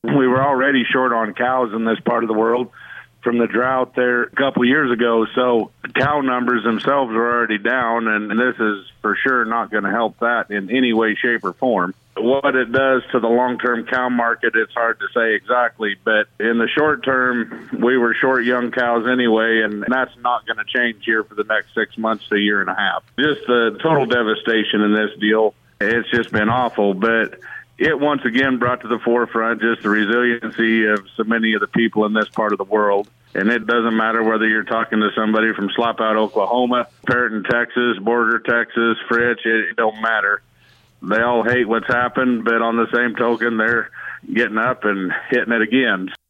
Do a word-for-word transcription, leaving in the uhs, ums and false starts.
We were already short on cows in this part of the world from the drought there a couple years ago, so cow numbers themselves are already down, and this is for sure not going to help that in any way, shape, or form. What it does to the long-term cow market, it's hard to say exactly, but in the short term, we were short young cows anyway, and that's not going to change here for the next six months to a year and a half. Just the total devastation in this deal, it's just been awful, but it once again brought to the forefront just the resiliency of so many of the people in this part of the world. And it doesn't matter whether you're talking to somebody from Slapout, Oklahoma, Perryton, Texas, Borger, Texas, Fritch, it, it don't matter. They all hate what's happened, but on the same token, they're getting up and hitting it again.